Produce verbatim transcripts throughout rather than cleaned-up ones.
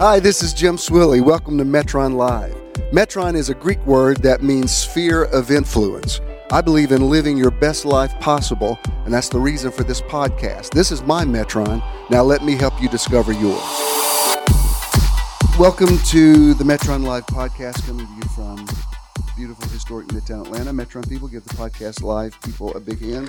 Hi, this is Jim Swilley. Welcome to Metron Live. Metron is a Greek word that means sphere of influence. I believe in living your best life possible, and that's the reason for this podcast. This is my Metron. Now let me help you discover yours. Welcome to the Metron Live podcast, coming to you from beautiful, historic Midtown Atlanta. Metron people, give the podcast live people a big hand.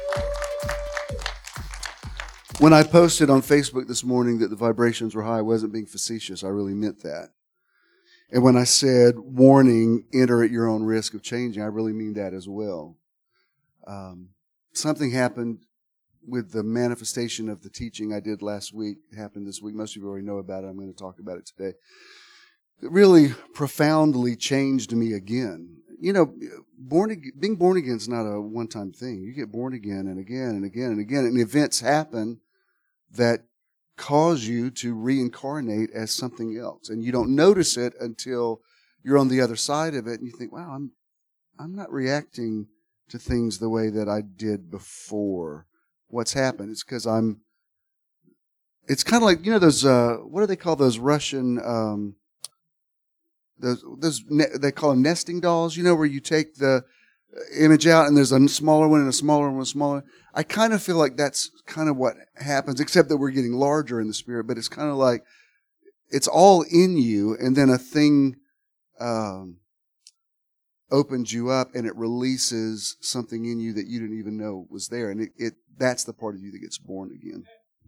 When I posted on Facebook this morning that the vibrations were high, I wasn't being facetious. I really meant that. And when I said, warning, enter at your own risk of changing, I really mean that as well. Um, something happened with the manifestation of the teaching I did last week. It happened this week. Most of you already know about it. I'm going to talk about it today. It really profoundly changed me again. You know, born being born again is not a one-time thing. You get born again and again and again and again, and events happen that cause you to reincarnate as something else, and you don't notice it until you're on the other side of it, and you think, "Wow, I'm I'm not reacting to things the way that I did before. What's happened?" It's because I'm. It's kind of like, you know, those uh, what do they call those Russian? Um, Those, those ne- they call them nesting dolls, you know, where you take the image out and there's a smaller one and a smaller one and a smaller one. I kind of feel like that's kind of what happens, except that we're getting larger in the spirit, but it's kind of like it's all in you, and then a thing um, opens you up and it releases something in you that you didn't even know was there. And it, it that's the part of you that gets born again.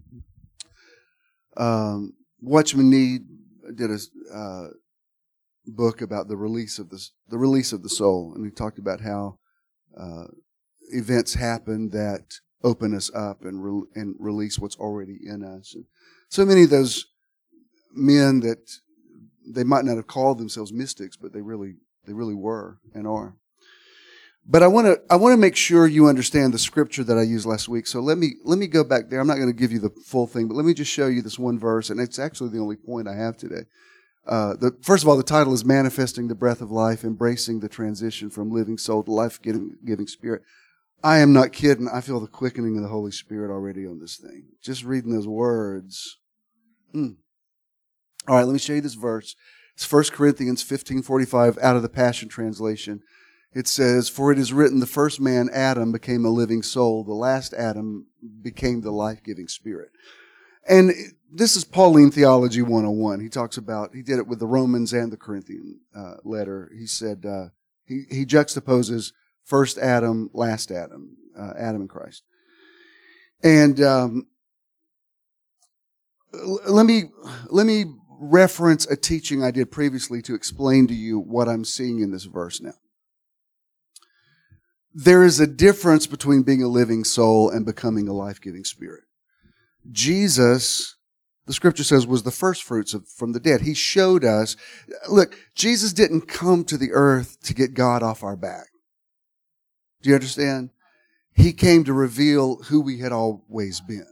Um, Watchman Nee did a uh, book about the release of the the release of the soul, and he talked about how uh, events happen that open us up and re- and release what's already in us. And so many of those men that they might not have called themselves mystics, but they really they really were and are. But I want to I want to make sure you understand the scripture that I used last week. So let me let me go back there. I'm not going to give you the full thing, but let me just show you this one verse, and it's actually the only point I have today. Uh, the, first of all, the title is Manifesting the Breath of Life, Embracing the Transition from Living Soul to Life-Giving giving Spirit. I am not kidding. I feel the quickening of the Holy Spirit already on this thing. Just reading those words. Mm. All right, let me show you this verse. It's First Corinthians fifteen forty-five out of the Passion Translation. It says, "For it is written, the first man, Adam, became a living soul. The last Adam became the life-giving Spirit." And this is Pauline Theology one oh one. He talks about, he did it with the Romans and the Corinthian uh, letter. He said, uh, he, he juxtaposes first Adam, last Adam, uh, Adam and Christ. And um, l- let me let me reference a teaching I did previously to explain to you what I'm seeing in this verse now. There is a difference between being a living soul and becoming a life-giving spirit. Jesus, the scripture says, was the first fruits of, from the dead. He showed us, look, Jesus didn't come to the earth to get God off our back. Do you understand? He came to reveal who we had always been.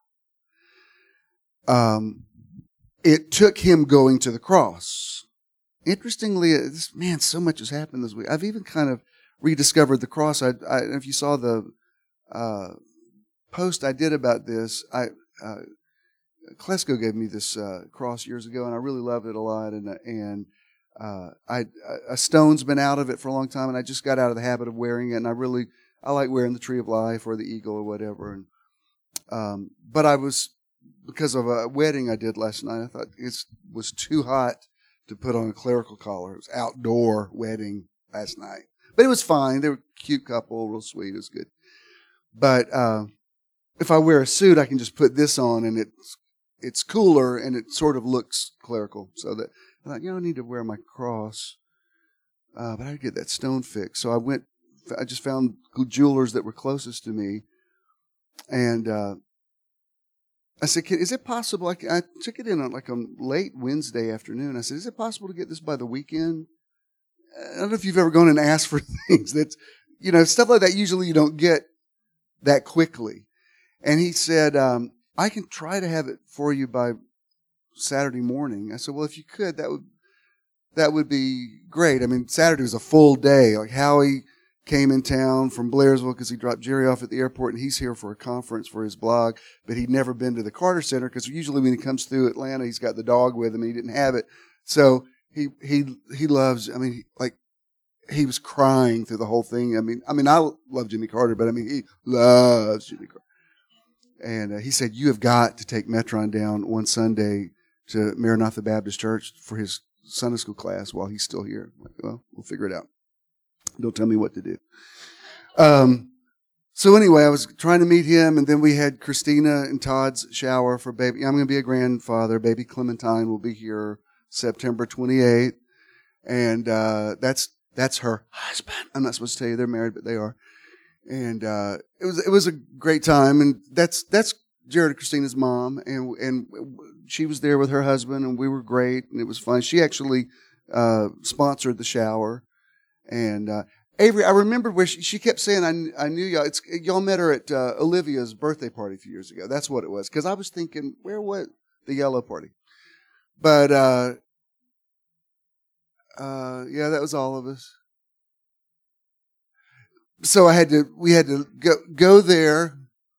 Um, it took him going to the cross. Interestingly, this, man, so much has happened this week. I've even kind of rediscovered the cross. I, I if you saw the uh, post I did about this, I uh, Klesko gave me this uh, cross years ago, and I really loved it a lot. And and uh, I a stone's been out of it for a long time, and I just got out of the habit of wearing it. And I really I like wearing the Tree of Life or the Eagle or whatever. And um, but I was because of a wedding I did last night. I thought it was too hot to put on a clerical collar. It was outdoor wedding last night, but it was fine. They were a cute couple, real sweet. It was good. But uh, if I wear a suit, I can just put this on, and it's it's cooler, and it sort of looks clerical. So that I thought, you know, I need to wear my cross, uh, but I get that stone fixed. So I went. I just found jewelers that were closest to me, and uh, I said, "Is it possible?" I, I took it in on like on late Wednesday afternoon. I said, "Is it possible to get this by the weekend?" I don't know if you've ever gone and asked for things that's, you know, stuff like that. Usually, you don't get that quickly. And he said, um, "I can try to have it for you by Saturday morning." I said, "Well, if you could, that would that would be great." I mean, Saturday was a full day. Like Howie came in town from Blairsville because he dropped Jerry off at the airport, and he's here for a conference for his blog, but he'd never been to the Carter Center because usually when he comes through Atlanta, he's got the dog with him, and he didn't have it. So he he he loves, I mean, like, he was crying through the whole thing. I mean, I mean, I love Jimmy Carter, but I mean, he loves Jimmy Carter. And uh, he said, you have got to take Metron down one Sunday to Maranatha Baptist Church for his Sunday school class while he's still here. I'm like, well, we'll figure it out. Don't tell me what to do. Um, so anyway, I was trying to meet him, and then we had Christina and Todd's shower for baby. I'm going to be a grandfather. Baby Clementine will be here September twenty-eighth. And, uh, that's, that's her husband. I'm not supposed to tell you they're married, but they are. And, uh, it was, it was a great time. And that's, that's Jared and Christina's mom. And, and she was there with her husband, and we were great, and it was fun. She actually, uh, sponsored the shower. And, uh, Avery, I remember where she, she kept saying, I, I knew y'all, it's, y'all met her at, uh, Olivia's birthday party a few years ago. That's what it was. Cause I was thinking, where was the yellow party? But, uh, uh, yeah, that was all of us. So I had to, we had to go, go there.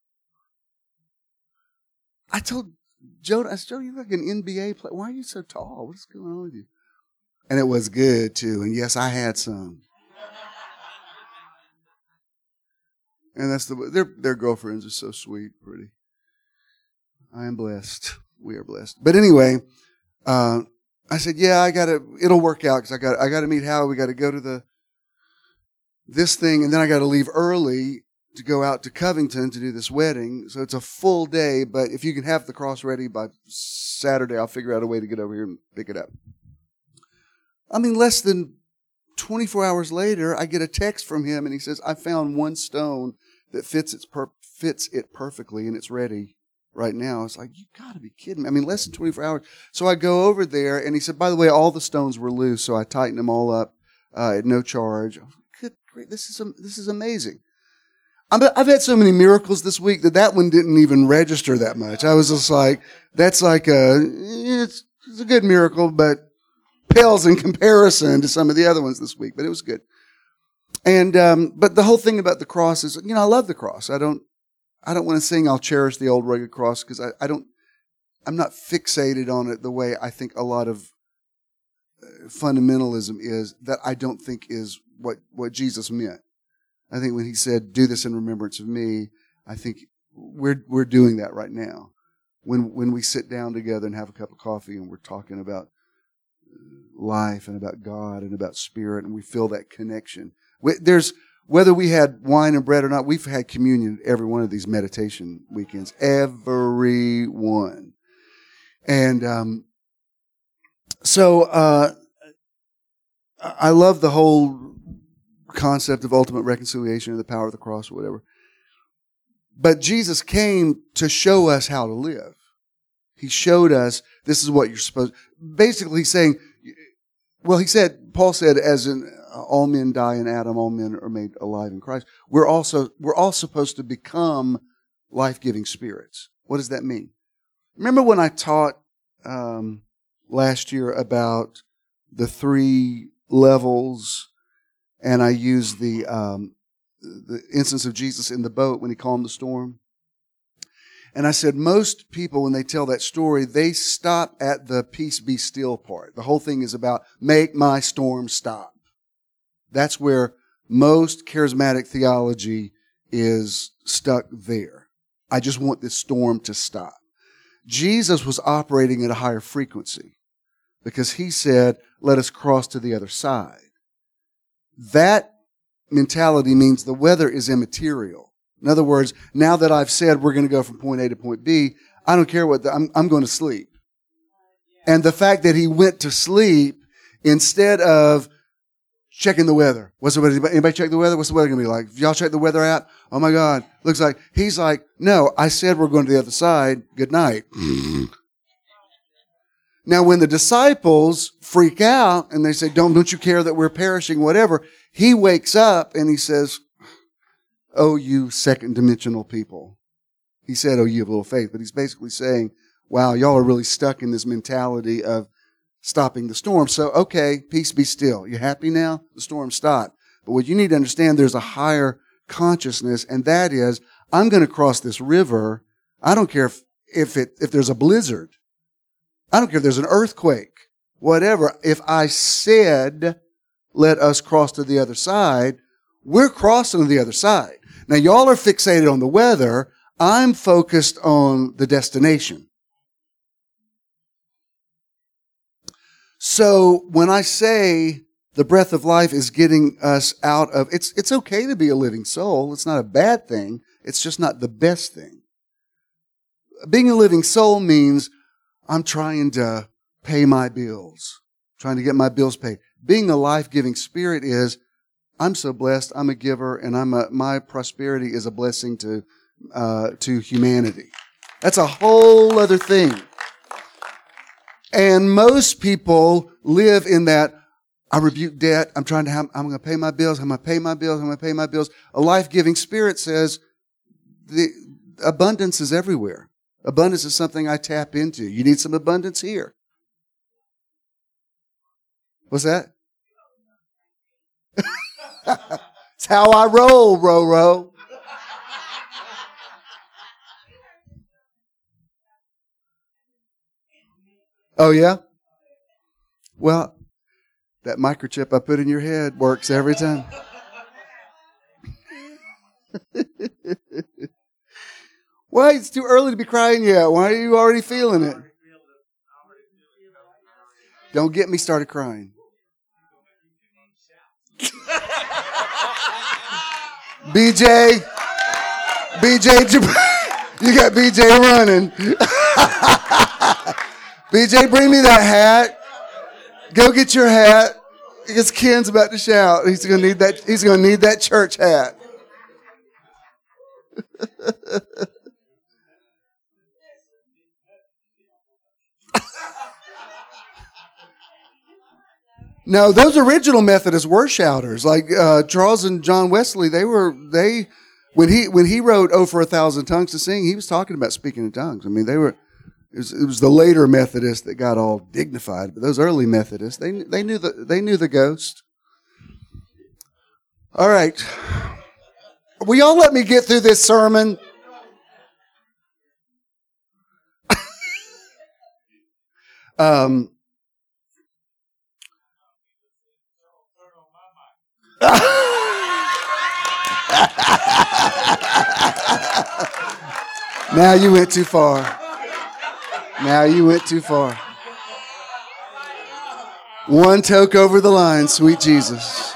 I told Joe, I said, Joe, you look like an N B A player. Why are you so tall? What's going on with you? And it was good, too. And yes, I had some. And that's the, their, their girlfriends are so sweet, pretty. I am blessed. We are blessed. But anyway, uh, I said, yeah, I gotta, it'll work out because I got, I gotta meet Hal. We gotta go to the, this thing. And then I gotta leave early to go out to Covington to do this wedding. So it's a full day. But if you can have the cross ready by Saturday, I'll figure out a way to get over here and pick it up. I mean, less than twenty-four hours later, I get a text from him, and he says, I found one stone that fits its per- fits it perfectly, and it's ready right now. It's like, you got to be kidding me. I mean, less than twenty-four hours. So I go over there, and he said, by the way, all the stones were loose, so I tightened them all up uh, at no charge. I'm like, good, great. This is, this is amazing. I'm, I've had so many miracles this week that that one didn't even register that much. I was just like, that's like a, it's, it's a good miracle, but pales in comparison to some of the other ones this week, but it was good. And, um, but the whole thing about the cross is, you know, I love the cross. I don't, I don't want to sing, I'll cherish the old rugged cross, because I, I don't, I'm not fixated on it the way I think a lot of fundamentalism is, that I don't think is what, what Jesus meant. I think when he said, do this in remembrance of me, I think we're, we're doing that right now. When, when we sit down together and have a cup of coffee and we're talking about life and about God and about spirit, and we feel that connection. There's, whether we had wine and bread or not, we've had communion every one of these meditation weekends. Every one. And, um, so, uh, I love the whole concept of ultimate reconciliation and the power of the cross or whatever. But Jesus came to show us how to live. He showed us this is what you're supposed, basically he's saying, well, he said, Paul said, as in uh, all men die in Adam, all men are made alive in Christ. We're also, we're all supposed to become life-giving spirits. What does that mean? Remember when I taught, um, last year about the three levels, and I used the, um, the instance of Jesus in the boat when he calmed the storm? And I said, most people, when they tell that story, they stop at the peace be still part. The whole thing is about make my storm stop. That's where most charismatic theology is stuck there. I just want this storm to stop. Jesus was operating at a higher frequency because he said, let us cross to the other side. That mentality means the weather is immaterial. In other words, now that I've said we're going to go from point A to point B, I don't care what, the, I'm, I'm going to sleep. And the fact that he went to sleep instead of checking the weather. What's the weather? Anybody check the weather? What's the weather going to be like? If y'all check the weather out? Oh my God. Looks like, he's like, no, I said we're going to the other side. Good night. Now, when the disciples freak out and they say, don't, don't you care that we're perishing, whatever, he wakes up and he says, oh, you second dimensional people. He said, oh, you have little faith. But he's basically saying, wow, y'all are really stuck in this mentality of stopping the storm. So, okay, peace be still. You happy now? The storm stopped. But what you need to understand, there's a higher consciousness, and that is, I'm going to cross this river. I don't care if, if it, if there's a blizzard. I don't care if there's an earthquake, whatever. If I said, let us cross to the other side, we're crossing to the other side. Now, y'all are fixated on the weather. I'm focused on the destination. So when I say the breath of life is getting us out of, it's, it's okay to be a living soul. It's not a bad thing. It's just not the best thing. Being a living soul means I'm trying to pay my bills, trying to get my bills paid. Being a life-giving spirit is, I'm so blessed, I'm a giver, and I'm a, my prosperity is a blessing to, uh, to humanity. That's a whole other thing. And most people live in that, I rebuke debt, I'm trying to have, I'm going to pay my bills, I'm going to pay my bills, I'm going to pay my bills. A life-giving spirit says, the abundance is everywhere. Abundance is something I tap into. You need some abundance here. What's that? It's how I roll, Roro. Oh, yeah? Well, that microchip I put in your head works every time. Why? It's too early to be crying yet. Why are you already feeling it? Don't get me started crying. B J, B J, you got B J running. B J, bring me that hat. Go get your hat. Because Ken's about to shout. He's gonna need that. He's gonna need that church hat. No, those original Methodists were shouters. Like uh, Charles and John Wesley, they were they when he when he wrote "Oh, for a Thousand Tongues to Sing," he was talking about speaking in tongues. I mean, they were. It was, it was the later Methodists that got all dignified, but those early Methodists, they they knew the they knew the ghost. All right, will y'all let me get through this sermon? um. Now you went too far. Now you went too far. One toke over the line, sweet Jesus.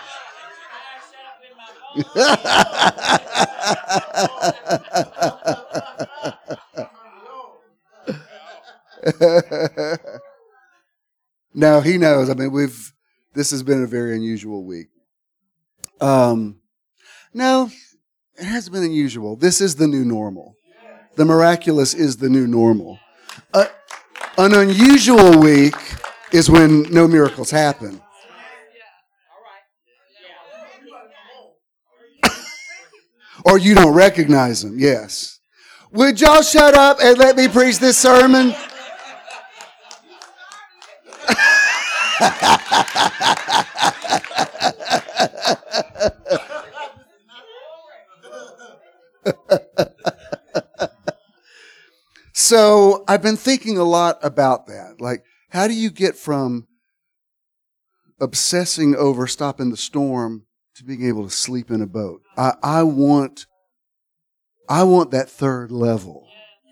No, he knows. I mean, we've this has been a very unusual week. Um, no, it hasn't been unusual. This is the new normal. The miraculous is the new normal. Uh, an unusual week is when no miracles happen. Or you don't recognize them, yes. Would y'all shut up and let me preach this sermon? So I've been thinking a lot about that. Like, how do you get from obsessing over stopping the storm to being able to sleep in a boat? I, I want, I want that third level.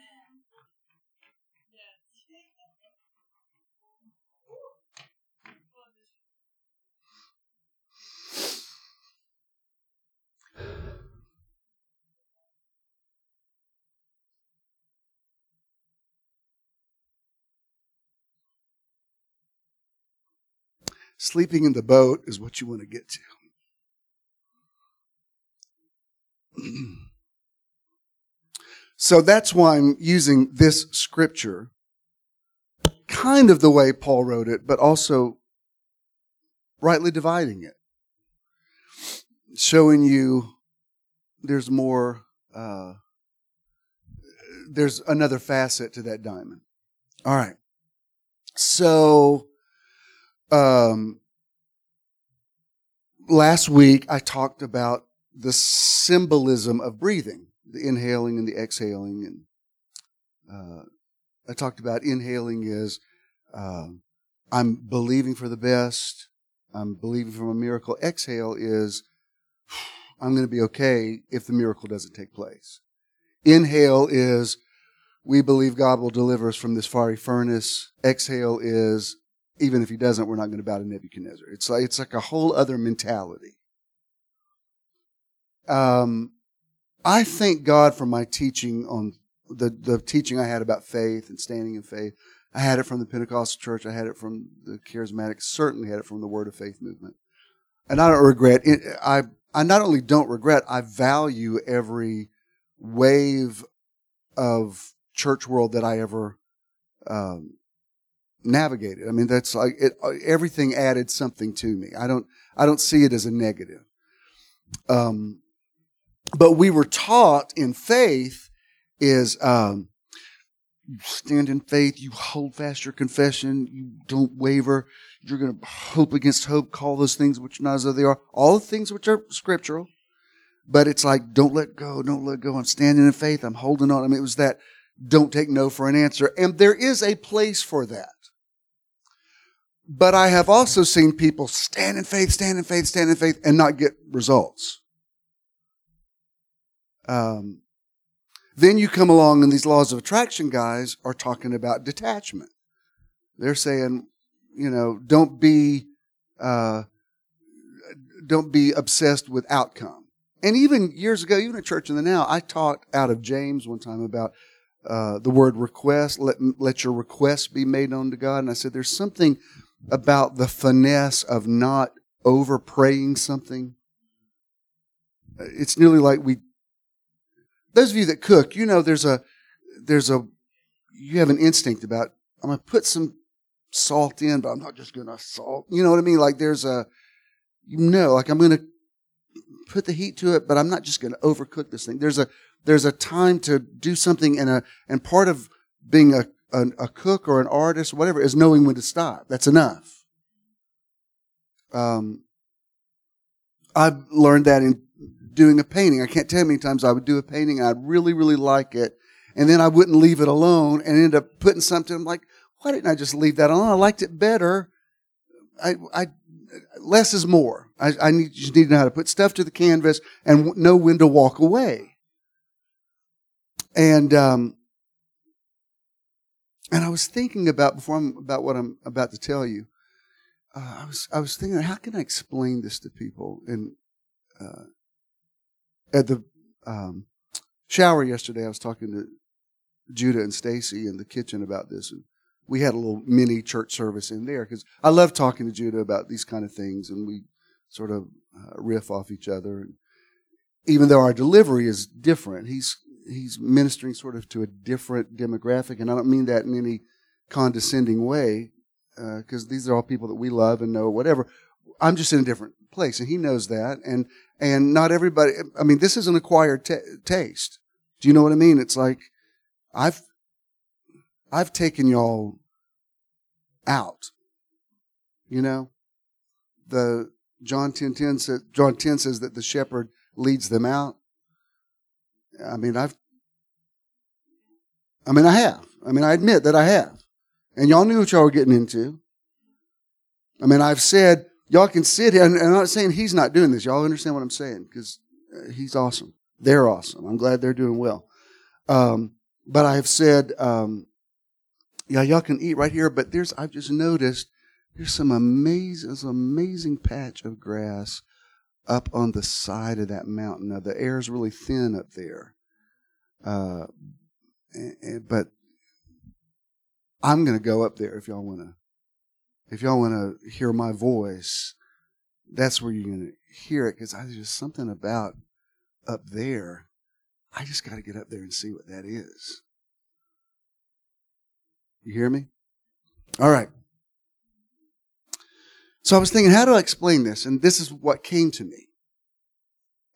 Sleeping in the boat is what you want to get to. So that's why I'm using this scripture kind of the way Paul wrote it, but also rightly dividing it. Showing you there's more, uh, there's another facet to that diamond. All right. So, um, last week I talked about the symbolism of breathing, the inhaling and the exhaling. And uh, I talked about inhaling is uh, I'm believing for the best. I'm believing for a miracle. Exhale is I'm going to be okay if the miracle doesn't take place. Inhale is we believe God will deliver us from this fiery furnace. Exhale is even if he doesn't, we're not going to bow to Nebuchadnezzar. It's like, it's like a whole other mentality. Um, I thank God for my teaching on the, the teaching I had about faith and standing in faith. I had it from the Pentecostal church. I had it from the Charismatic. Certainly had it from the Word of Faith movement. And I don't regret it. I, I not only don't regret, I value every wave of church world that I ever, um, navigated. I mean, that's like it, everything added something to me. I don't, I don't see it as a negative. Um, but we were taught in faith is, um, you stand in faith, you hold fast your confession, you don't waver, you're going to hope against hope, call those things which not as though they are, all the things which are scriptural. But it's like, don't let go, don't let go. I'm standing in faith, I'm holding on. I mean, it was that don't take no for an answer. And there is a place for that. But I have also seen people stand in faith, stand in faith, stand in faith, and not get results. Um, then you come along and these laws of attraction guys are talking about detachment. They're saying, you know, don't be, uh, don't be obsessed with outcome. And even years ago, even at Church in the Now, I taught out of James one time about uh, the word request. Let, let your requests be made known to God. And I said, there's something about the finesse of not over praying something. It's nearly like we, those of you that cook, you know, there's a, there's a, you have an instinct about, I'm going to put some salt in, but I'm not just going to salt. You know what I mean? Like there's a, you know, like I'm going to put the heat to it, but I'm not just going to overcook this thing. There's a, there's a time to do something and a, and part of being a, A, a cook or an artist, whatever, is knowing when to stop. That's enough. Um, I've learned that in doing a painting. I can't tell you how many times I would do a painting and I'd really, really like it, and then I wouldn't leave it alone and end up putting something. I'm like, why didn't I just leave that alone? I liked it better. I, I less is more. I, I need, just need to know how to put stuff to the canvas and know when to walk away. And um, And I was thinking about, before I'm about what I'm about to tell you, uh, I was I was thinking, how can I explain this to people? And uh, at the um, shower yesterday, I was talking to Judah and Stacy in the kitchen about this, and we had a little mini church service in there because I love talking to Judah about these kind of things, and we sort of uh, riff off each other. And even though our delivery is different, he's He's ministering sort of to a different demographic, and I don't mean that in any condescending way, because uh, these are all people that we love and know, whatever. I'm just in a different place, and he knows that, and and not everybody. I mean, this is an acquired t- taste. Do you know what I mean? It's like I've I've taken y'all out. You know, the John ten ten says John ten says that the shepherd leads them out. I mean, I've, I mean, I have. I mean, I admit that I have. And y'all knew what y'all were getting into. I mean, I've said, y'all can sit here, and, and I'm not saying he's not doing this. Y'all understand what I'm saying? Because uh, he's awesome. They're awesome. I'm glad they're doing well. Um, but I have said, um, yeah, y'all can eat right here, but there's, I've just noticed there's some amazing, there's an amazing patch of grass up on the side of that mountain. Now, the air is really thin up there. Uh, but I'm going to go up there if y'all want to, if y'all want to hear my voice, that's where you're going to hear it. Cause there's just something about up there. I just got to get up there and see what that is. You hear me? All right. So I was thinking, how do I explain this? And this is what came to me.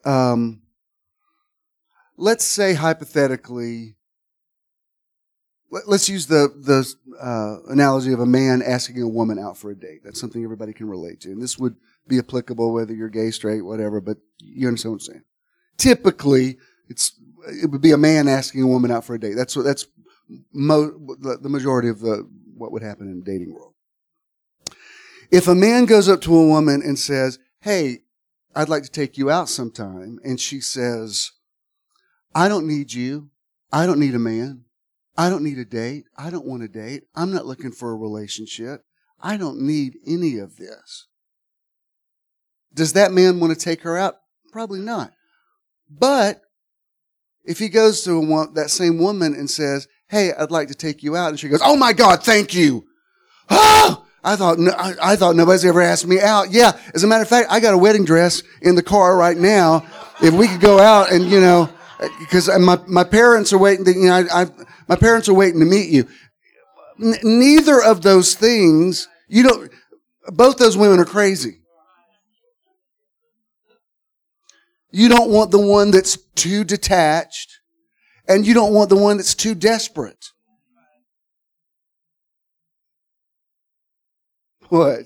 Um, let's say hypothetically, let- let's use the the uh, analogy of a man asking a woman out for a date. That's something everybody can relate to, and this would be applicable whether you're gay, straight, whatever. But you understand what I'm saying? Typically, it's it would be a man asking a woman out for a date. That's what that's mo- the, the majority of the what would happen in the dating world. If a man goes up to a woman and says, "Hey, I'd like to take you out sometime," and she says, "I don't need you. I don't need a man. I don't need a date. I don't want a date. I'm not looking for a relationship. I don't need any of this." Does that man want to take her out? Probably not. But if he goes to a wo- that same woman and says, "Hey, I'd like to take you out," and she goes, "Oh my God, thank you. Oh, I thought no, I, I thought nobody's ever asked me out. Yeah, as a matter of fact, I got a wedding dress in the car right now. If we could go out and you know, because my my parents are waiting. To, you know, I, I my parents are waiting to meet you. N- neither of those things. You don't. Both those women are crazy. You don't want the one that's too detached, and you don't want the one that's too desperate. What?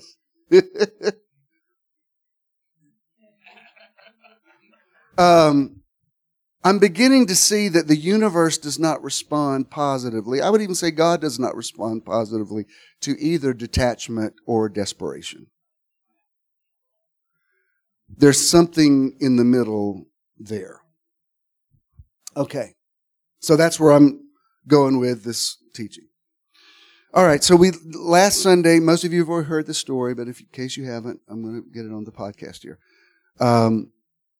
um, I'm beginning to see that the universe does not respond positively. I would even say God does not respond positively to either detachment or desperation. There's something in the middle there. Okay. So that's where I'm going with this teaching. All right. So we, last Sunday, most of you have already heard the story, but if, in case you haven't, I'm going to get it on the podcast here. Um,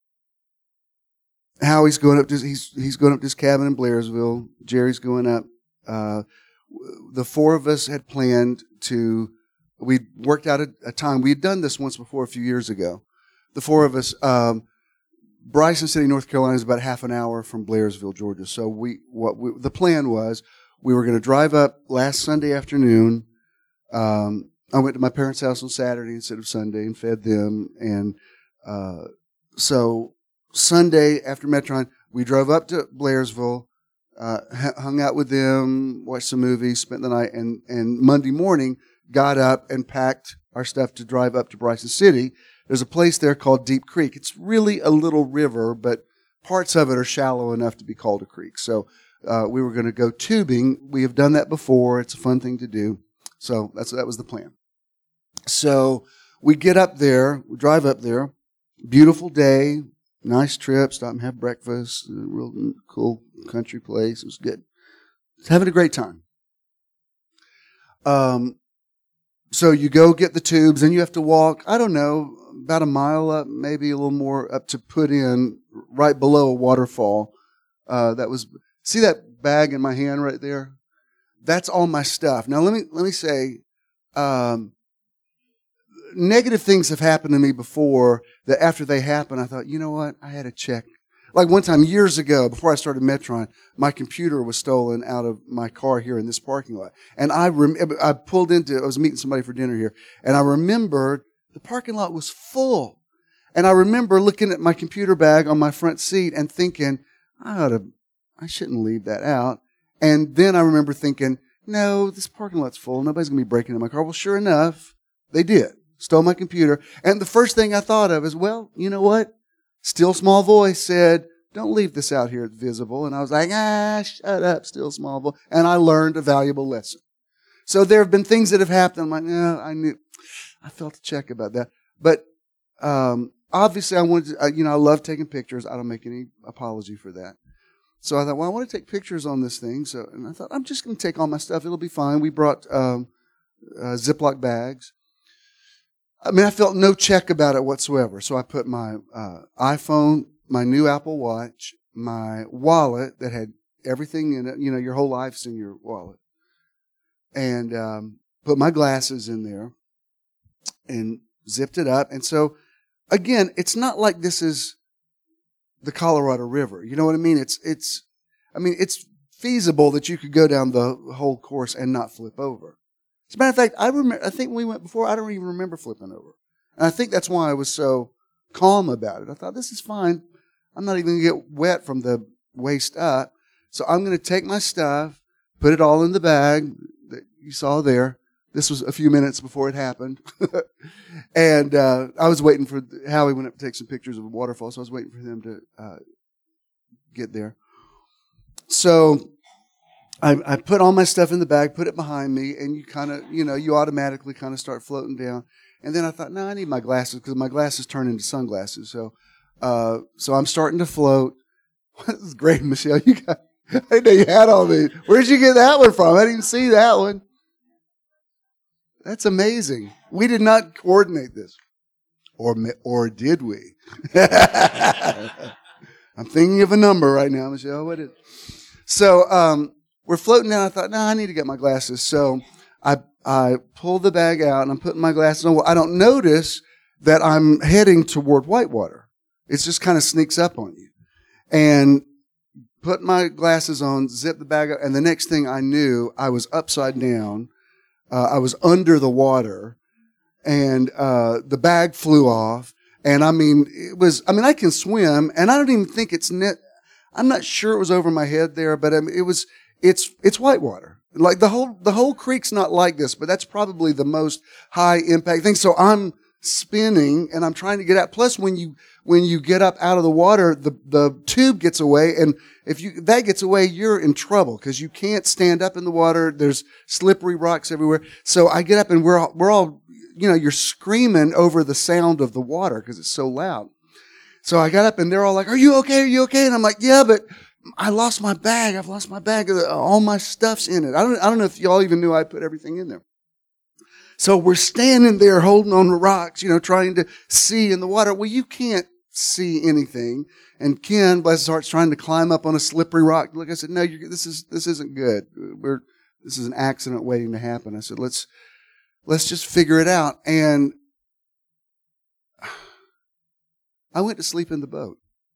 Howie's going up to, he's, he's going up to his cabin in Blairsville. Jerry's going up. Uh, the four of us had planned to, we worked out a, a time. We had done this once before a few years ago. The four of us, um, Bryson City, North Carolina is about half an hour from Blairsville, Georgia. So we, what we, the plan was, we were going to drive up last Sunday afternoon. Um, I went to my parents' house on Saturday instead of Sunday and fed them. And, uh, so Sunday after Metron, we drove up to Blairsville, uh, hung out with them, watched some movies, spent the night, and, and Monday morning got up and packed our stuff to drive up to Bryson City. There's a place there called Deep Creek. It's really a little river, but parts of it are shallow enough to be called a creek. So uh, we were going to go tubing. We have done that before. It's a fun thing to do. So that's that was the plan. So we get up there, we drive up there. Beautiful day, nice trip. Stop and have breakfast. A real cool country place. It was good. Having a great time. Um. So you go get the tubes, and you have to walk, I don't know, about a mile up, maybe a little more up to put in right below a waterfall. Uh, that was, see that bag in my hand right there? That's all my stuff. Now let me, let me say, um, negative things have happened to me before that after they happened, I thought, you know what? I had to check. Like one time years ago, before I started Metron, my computer was stolen out of my car here in this parking lot. And I rem- I pulled into, I was meeting somebody for dinner here, and I remembered the parking lot was full. And I remember looking at my computer bag on my front seat and thinking, I ought to, I shouldn't leave that out. And then I remember thinking, no, this parking lot's full. Nobody's going to be breaking into my car. Well, sure enough, they did. Stole my computer. And the first thing I thought of is, well, you know what? Still small voice said, don't leave this out here visible. And I was like, ah, shut up, still small voice. And I learned a valuable lesson. So there have been things that have happened. I'm like, no, I knew, I felt a check about that. But, um, obviously I wanted to, you know, I love taking pictures. I don't make any apology for that. So I thought, well, I want to take pictures on this thing. So, and I thought, I'm just going to take all my stuff. It'll be fine. We brought, um, uh, Ziploc bags. I mean, I felt no check about it whatsoever. So I put my uh, iPhone, my new Apple Watch, my wallet that had everything in it. You know, your whole life's in your wallet. And um, put my glasses in there and zipped it up. And so, again, it's not like this is the Colorado River. You know what I mean? It's, it's, I mean, it's feasible that you could go down the whole course and not flip over. As a matter of fact, I remember, I think when we went before, I don't even remember flipping over. And I think that's why I was so calm about it. I thought, this is fine. I'm not even going to get wet from the waist up. So I'm going to take my stuff, put it all in the bag that you saw there. This was a few minutes before it happened. and uh, I was waiting for Howie went up to take some pictures of a waterfall, so I was waiting for them to uh, get there. So I, I put all my stuff in the bag, put it behind me, and you kind of, you know, you automatically kind of start floating down. And then I thought, no, I need my glasses because my glasses turn into sunglasses. So, uh, so I'm starting to float. This is great, Michelle. You got, I didn't know you had all these. Where'd you get that one from? I didn't even see that one. That's amazing. We did not coordinate this, or or did we? I'm thinking of a number right now, Michelle. What is? So um, we're floating down. I thought, no, I need to get my glasses. So I I pull the bag out and I'm putting my glasses on. Well, I don't notice that I'm heading toward Whitewater. It just kind of sneaks up on you. And put my glasses on, zip the bag up, and the next thing I knew, I was upside down. Uh, I was under the water, and uh, the bag flew off. And I mean, it was, I mean, I can swim, and I don't even think it's net. I'm not sure it was over my head there, but I mean, it was, it's, it's Whitewater. Like the whole, the whole creek's not like this, but that's probably the most high impact thing. So I'm spinning and I'm trying to get out. Plus when you, when you get up out of the water, the, the tube gets away. And if you, that gets away, you're in trouble because you can't stand up in the water. There's slippery rocks everywhere. So I get up and we're all, we're all, you know, you're screaming over the sound of the water because it's so loud. So I got up and they're all like, are you okay? Are you okay? And I'm like, yeah, but I lost my bag. I've lost my bag. All my stuff's in it. I don't, I don't know if y'all even knew I put everything in there. So we're standing there holding on to rocks, you know, trying to see in the water. Well, you can't see anything. And Ken, bless his heart's trying to climb up on a slippery rock. Look, I said, no, you're, this is, this isn't good. We're, this is an accident waiting to happen. I said, let's, let's just figure it out. And I went to sleep in the boat.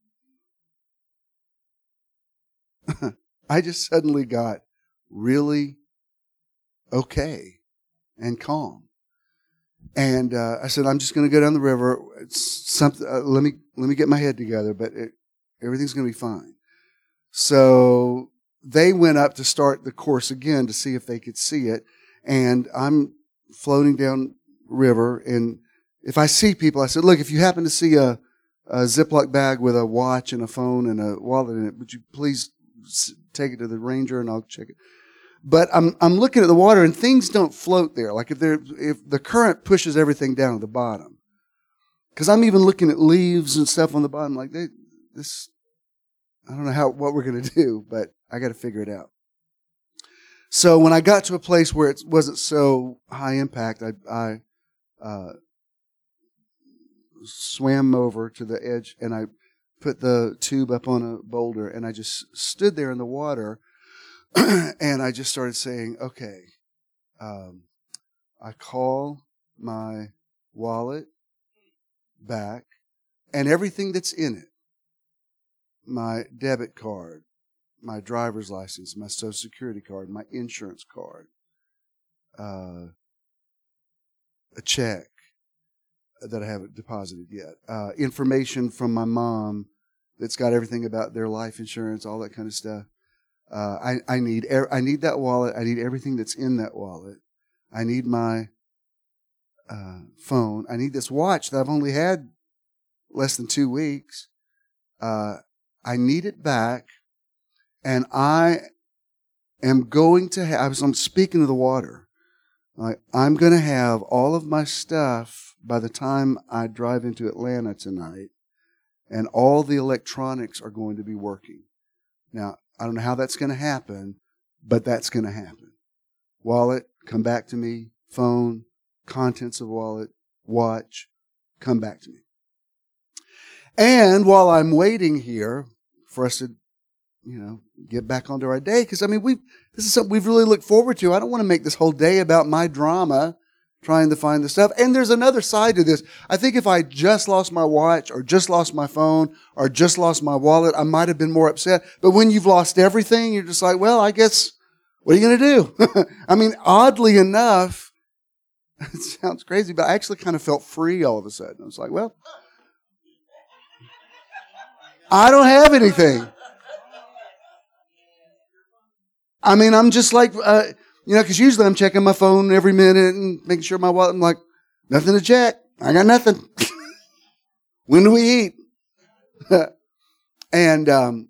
I just suddenly got really okay and calm. And uh, I said, I'm just going to go down the river. It's something. Uh, let me let me get my head together, but it, everything's going to be fine. So they went up to start the course again to see if they could see it. And I'm floating down river. And if I see people, I said, look, if you happen to see a, a Ziploc bag with a watch and a phone and a wallet in it, would you please take it to the ranger and I'll check it. But I'm I'm looking at the water and things don't float there. Like if there if the current pushes everything down to the bottom. Because I'm even looking at leaves and stuff on the bottom. Like they, this, I don't know how what we're gonna do, but I got to figure it out. So when I got to a place where it wasn't so high impact, I I uh, swam over to the edge and I put the tube up on a boulder and I just stood there in the water and I just started saying, okay, um, I call my wallet back and everything that's in it, my debit card, my driver's license, my social security card, my insurance card, uh, a check that I haven't deposited yet, uh, information from my mom that's got everything about their life insurance, all that kind of stuff. Uh, I, I need er- I need that wallet. I need everything that's in that wallet. I need my uh, phone. I need this watch that I've only had less than two weeks. Uh, I need it back, and I am going to have. I'm speaking to the water. Like, I'm going to have all of my stuff by the time I drive into Atlanta tonight. And all the electronics are going to be working. Now, I don't know how that's going to happen, but that's going to happen. Wallet, come back to me. Phone, contents of wallet, watch, come back to me. And while I'm waiting here for us to, you know, get back onto our day, because I mean, we this is something we've really looked forward to. I don't want to make this whole day about my drama trying to find the stuff. And there's another side to this. I think if I just lost my watch or just lost my phone or just lost my wallet, I might have been more upset. But when you've lost everything, you're just like, well, I guess, what are you going to do? I mean, oddly enough, it sounds crazy, but I actually kind of felt free all of a sudden. I was like, well, I don't have anything. I mean, I'm just like, uh, you know, because usually I'm checking my phone every minute and making sure my wallet, I'm like, nothing to check. I got nothing. When do we eat? and um,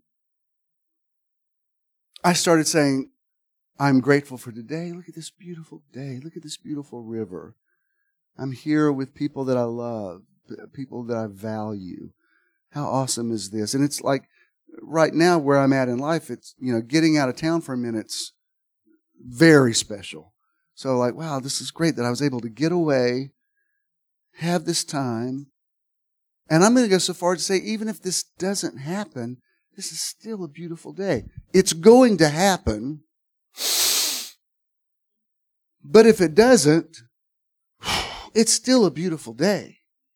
I started saying, I'm grateful for today. Look at this beautiful day. Look at this beautiful river. I'm here with people that I love, people that I value. How awesome is this? And it's like right now where I'm at in life, it's, you know, getting out of town for a minute's very special. So like, wow, this is great that I was able to get away, have this time. And I'm going to go so far to say, even if this doesn't happen, this is still a beautiful day. It's going to happen. But if it doesn't, it's still a beautiful day.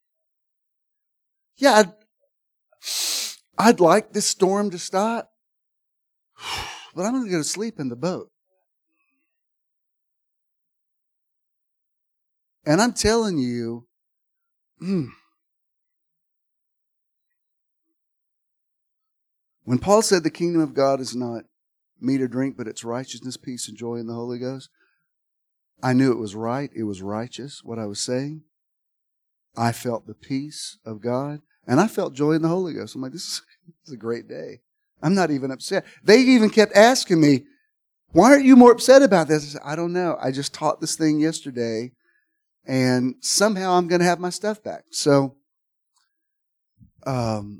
Yeah, I'd, I'd like this storm to stop, but I'm going to go to sleep in the boat. And I'm telling you, mm, when Paul said the kingdom of God is not meat or drink, but it's righteousness, peace, and joy in the Holy Ghost, I knew it was right. It was righteous, what I was saying. I felt the peace of God, and I felt joy in the Holy Ghost. I'm like, this is, this is a great day. I'm not even upset. They even kept asking me, why aren't you more upset about this? I said, I don't know. I just taught this thing yesterday, and somehow I'm going to have my stuff back. So, um,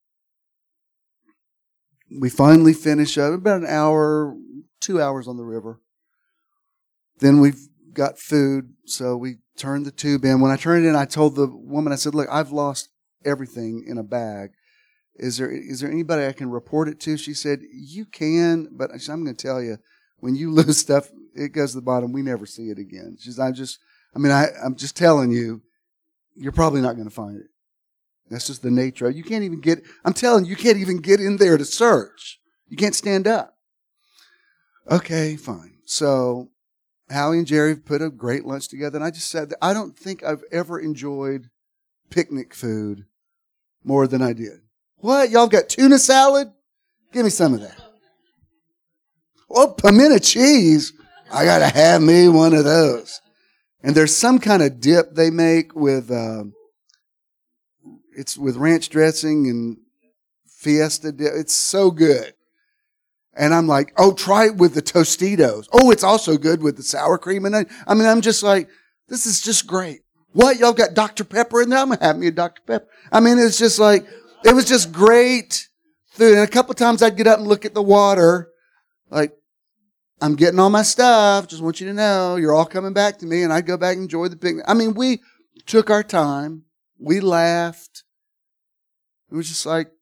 we finally finish up about an hour, two hours on the river. Then we've got food, so we turned the tube in. When I turned it in, I told the woman, I said, look, I've lost everything in a bag. Is there is there anybody I can report it to? She said, you can, but I said, I'm going to tell you, when you lose stuff, it goes to the bottom. We never see it again. She said, I just, I mean, I, I'm just telling you, you're probably not going to find it. That's just the nature of it. You can't even get, I'm telling you, you can't even get in there to search. You can't stand up. Okay, fine. So Howie and Jerry put a great lunch together, and I just said that I don't think I've ever enjoyed picnic food more than I did. What? Y'all got tuna salad? Give me some of that. Oh, pimento cheese. I got to have me one of those. And there's some kind of dip they make with, um, it's with ranch dressing and Fiesta dip. It's so good. And I'm like, oh, try it with the Tostitos. Oh, it's also good with the sour cream. And I mean, I'm just like, this is just great. What? Y'all got Doctor Pepper in there? I'm going to have me a Doctor Pepper. I mean, it's just like, it was just great food. And a couple of times I'd get up and look at the water, like, I'm getting all my stuff. Just want you to know, you're all coming back to me. And I'd go back and enjoy the picnic. I mean, we took our time. We laughed. It was just like,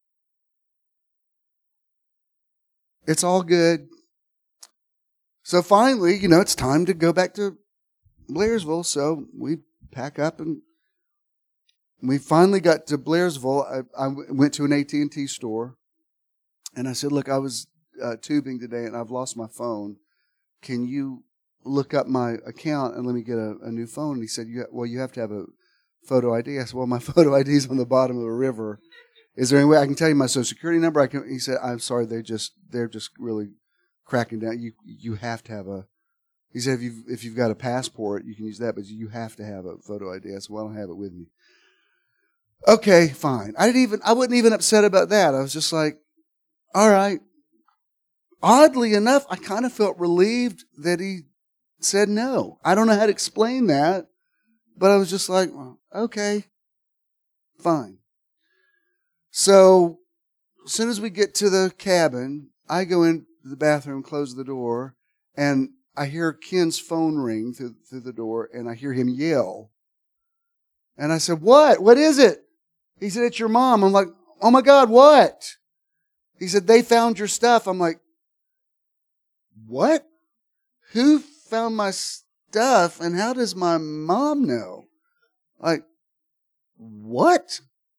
it's all good. So finally, you know, it's time to go back to Blairsville. So we pack up and we finally got to Blairsville. I, I went to an A T and T store and I said, look, I was uh, tubing today and I've lost my phone. Can you look up my account and let me get a, a new phone? And he said, you, well, you have to have a photo I D. I said, well, my photo I D is on the bottom of the river. Is there any way I can tell you my social security number? I can. He said, I'm sorry, they just, they're just really cracking down. You, you have to have a, he said, if you've, if you've got a passport, you can use that, but you have to have a photo I D. I said, well, I don't have it with me. Okay, fine. I didn't even, I wasn't even upset about that. I was just like, all right. Oddly enough, I kind of felt relieved that he said no. I don't know how to explain that, but I was just like, well, okay, fine. So as soon as we get to the cabin, I go into the bathroom, close the door, and I hear Ken's phone ring through, through the door, and I hear him yell. And I said, what? What is it? He said, it's your mom. I'm like, oh my God, what? He said, they found your stuff. I'm like, what? Who found my stuff, and how does my mom know? Like, what?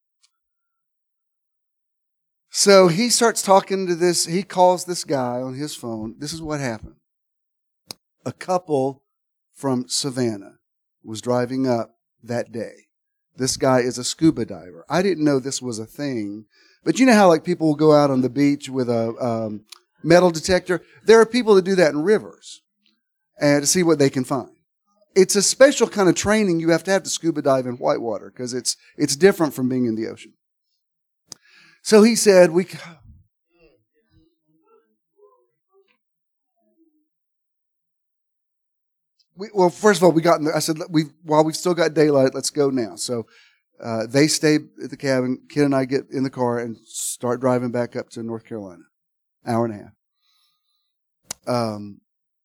So he starts talking to this, he calls this guy on his phone. This is what happened. A couple from Savannah was driving up that day. This guy is a scuba diver. I didn't know this was a thing, but you know how like people will go out on the beach with a um, metal detector. There are people that do that in rivers and to see what they can find. It's a special kind of training you have to have to scuba dive in whitewater because it's it's different from being in the ocean. So he said, we. We, well, first of all, we got in the, I said, we while we've still got daylight, let's go now. So uh, they stay at the cabin. Ken and I get in the car and start driving back up to North Carolina, hour and a half. Um,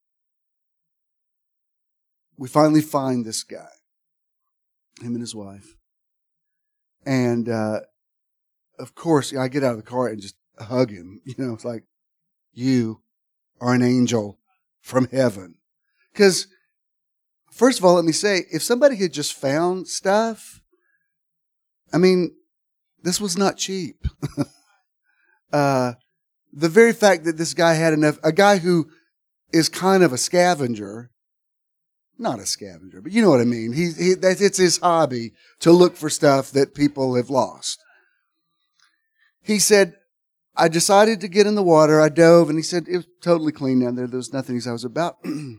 we finally find this guy, him and his wife. And uh, of course, I get out of the car and just hug him. You know, it's like, you are an angel from heaven. Because first of all, let me say, if somebody had just found stuff, I mean, this was not cheap. uh, the very fact that this guy had enough, a guy who is kind of a scavenger, not a scavenger, but you know what I mean. He, he that it's his hobby to look for stuff that people have lost. He said, I decided to get in the water. I dove, and he said, it was totally clean down there. There was nothing. He said, I was about...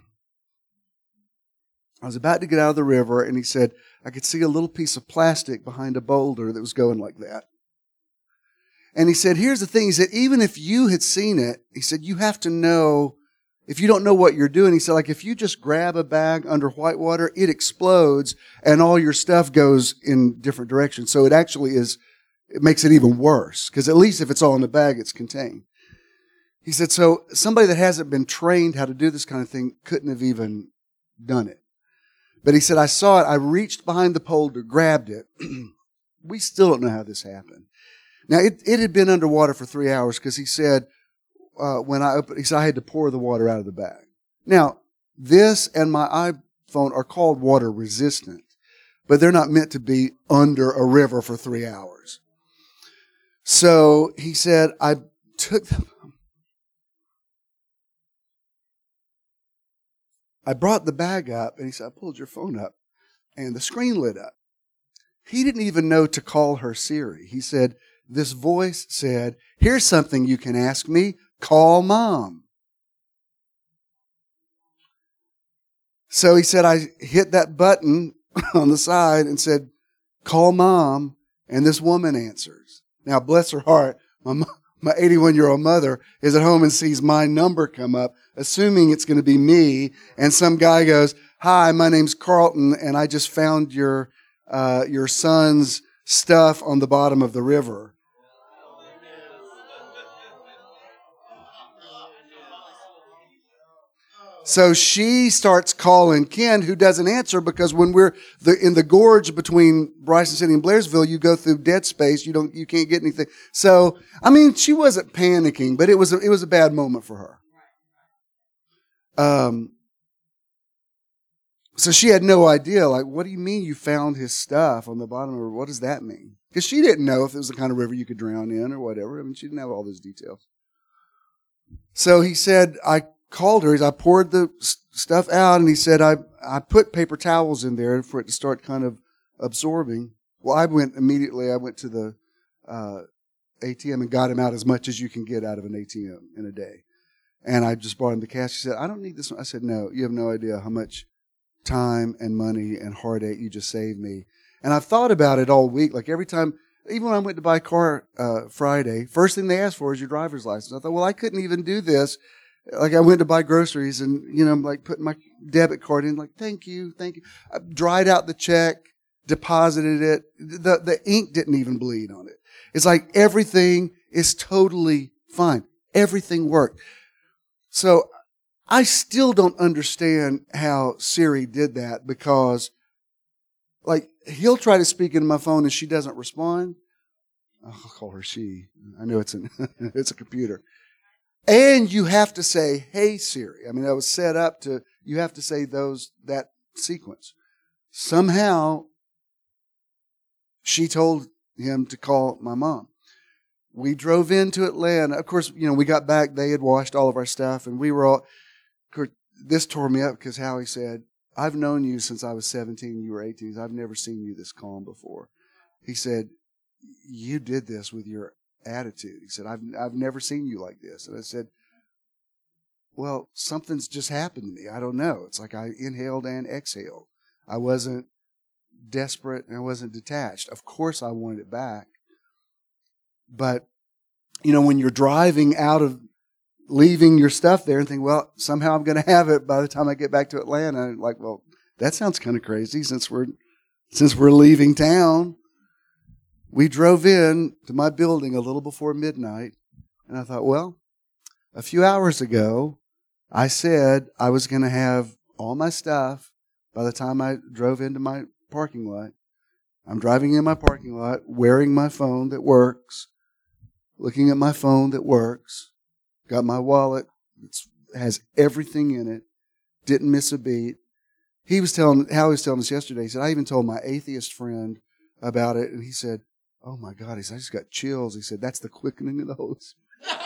I was about to get out of the river, and he said, I could see a little piece of plastic behind a boulder that was going like that. And he said, here's the thing. He said, even if you had seen it, he said, you have to know, if you don't know what you're doing, he said, like if you just grab a bag under whitewater, it explodes, and all your stuff goes in different directions. So it actually is, it makes it even worse, because at least if it's all in the bag, it's contained. He said, so somebody that hasn't been trained how to do this kind of thing couldn't have even done it. But he said, I saw it. I reached behind the boulder, grabbed it. We still don't know how this happened. Now, it, it had been underwater for three hours because he said, uh, when I opened, he said I had to pour the water out of the bag. Now, this and my iPhone are called water resistant, but they're not meant to be under a river for three hours. So he said, I took them. I brought the bag up, and he said, I pulled your phone up, and the screen lit up. He didn't even know to call her Siri. He said, this voice said, here's something you can ask me. Call Mom. So he said, I hit that button on the side and said, call Mom, and this woman answers. Now, bless her heart, my mom, my eighty-one-year-old mother is at home and sees my number come up, assuming it's going to be me. And some guy goes, hi, my name's Carlton, and I just found your uh, your son's stuff on the bottom of the river. So she starts calling Ken, who doesn't answer because when we're the, in the gorge between Bryson City and Blairsville, you go through dead space. You don't, you can't get anything. So, I mean, she wasn't panicking, but it was a, it was a bad moment for her. Um. So she had no idea. Like, what do you mean you found his stuff on the bottom of the river? What does that mean? Because she didn't know if it was the kind of river you could drown in or whatever. I mean, she didn't have all those details. So he said, I called her. I poured the stuff out, and he said, I, I put paper towels in there for it to start kind of absorbing. Well, I went immediately, I went to the uh, A T M and got him out as much as you can get out of an A T M in a day. And I just brought him the cash. He said, I don't need this one. I said, no, you have no idea how much time and money and heartache you just saved me. And I've thought about it all week. Like every time, even when I went to buy a car uh, Friday, first thing they asked for is your driver's license. I thought, well, I couldn't even do this. Like I went to buy groceries and, you know, I'm like putting my debit card in, like, thank you, thank you. I dried out the check, deposited it. The, the ink didn't even bleed on it. It's like everything is totally fine. Everything worked. So I still don't understand how Siri did that because, like, he'll try to speak into my phone and she doesn't respond. I'll call her she. I know it's an it's a computer. And you have to say, hey, Siri. I mean, that was set up to, you have to say those, that sequence. Somehow, she told him to call my mom. We drove into Atlanta. Of course, you know, we got back, they had washed all of our stuff, and we were all, of course, this tore me up because Howie said, I've known you since I was seventeen, you were eighteen. I've never seen you this calm before. He said, you did this with your attitude. He said, I've I've never seen you like this. And I said, well, something's just happened to me. I don't know. It's like I inhaled and exhaled. I wasn't desperate and I wasn't detached. Of course I wanted it back. But, you know, when you're driving out of, leaving your stuff there and think, well, somehow I'm going to have it by the time I get back to Atlanta. Like, well, that sounds kind of crazy since we're, since we're leaving town. We drove in to my building a little before midnight. And I thought, well, a few hours ago, I said I was going to have all my stuff by the time I drove into my parking lot. I'm driving in my parking lot, wearing my phone that works, looking at my phone that works, got my wallet that has everything in it, didn't miss a beat. He was telling, Howie was telling us yesterday, he said, I even told my atheist friend about it, and he said, oh my God, he said, I just got chills. He said, that's the quickening of the Holy Spirit.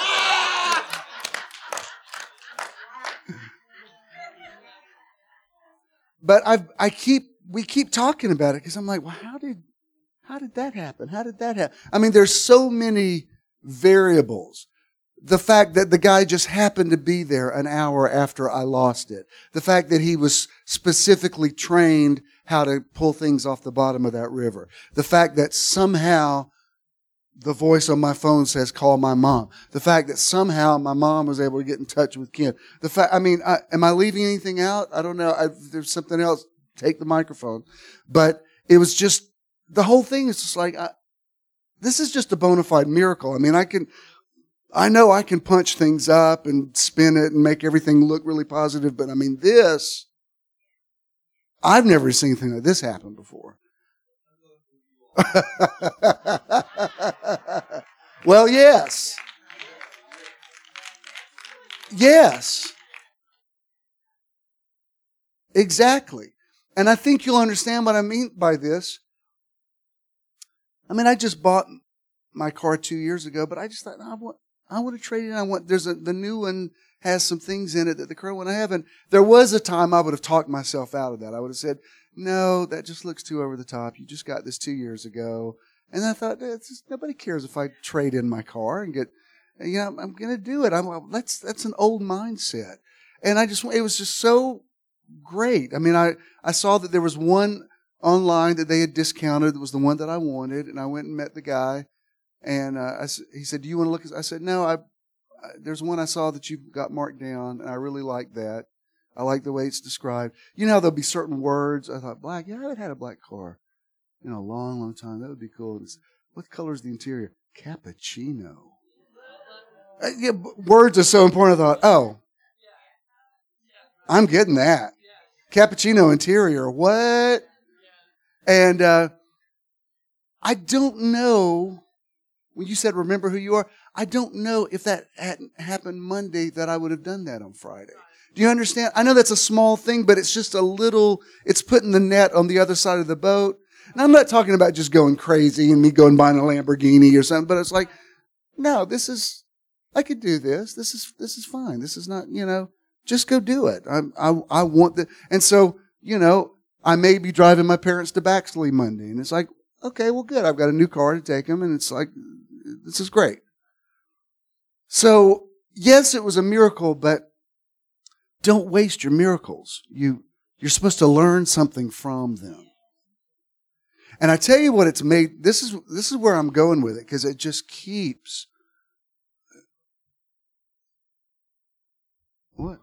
But I I keep we keep talking about it because I'm like, well, how did how did that happen? How did that happen? I mean, there's so many variables. The fact that the guy just happened to be there an hour after I lost it. The fact that he was specifically trained how to pull things off the bottom of that river. The fact that somehow the voice on my phone says, call my mom. The fact that somehow my mom was able to get in touch with Ken. The fact, I mean, I, am I leaving anything out? I don't know. I, if there's something else, take the microphone. But it was just, the whole thing is just like, I, this is just a bona fide miracle. I mean, I can, I know I can punch things up and spin it and make everything look really positive. But I mean, this, I've never seen anything like this happen before. Well, yes. Yes. Exactly. And I think you'll understand what I mean by this. I mean, I just bought my car two years ago, but I just thought, I want, I want to trade it in. I want, there's a, the new one has some things in it that the current one I haven't. There was a time I would have talked myself out of that. I would have said, no, that just looks too over the top. You just got this two years ago. And I thought, just, nobody cares if I trade in my car and get, you know, I'm, I'm going to do it. I'm, that's, that's an old mindset. And I just, it was just so great. I mean, I, I saw that there was one online that they had discounted. That was the one that I wanted. And I went and met the guy. And uh, I, he said, do you want to look? I said, no, I, I, there's one I saw that you got marked down. And I really like that. I like the way it's described. You know, there'll be certain words. I thought, black. Yeah, I haven't had a black car in a long, long time. That would be cool. It's, what color is the interior? Cappuccino. Uh, yeah, words are so important. I thought, oh, I'm getting that. Cappuccino interior. What? And uh, I don't know. When you said, remember who you are, I don't know if that hadn't happened Monday that I would have done that on Friday. Do you understand? I know that's a small thing, but it's just a little, it's putting the net on the other side of the boat. And I'm not talking about just going crazy and me going buying a Lamborghini or something, but it's like, no, this is, I could do this. This is, this is fine. This is not, you know, just go do it. I, I, I want the, and so, you know, I may be driving my parents to Baxley Monday and it's like, okay, well, good. I've got a new car to take them and it's like, this is great. So yes, it was a miracle, but don't waste your miracles. You, you're supposed to learn something from them. And I tell you what it's made, this is, this is where I'm going with it, because it just keeps. What?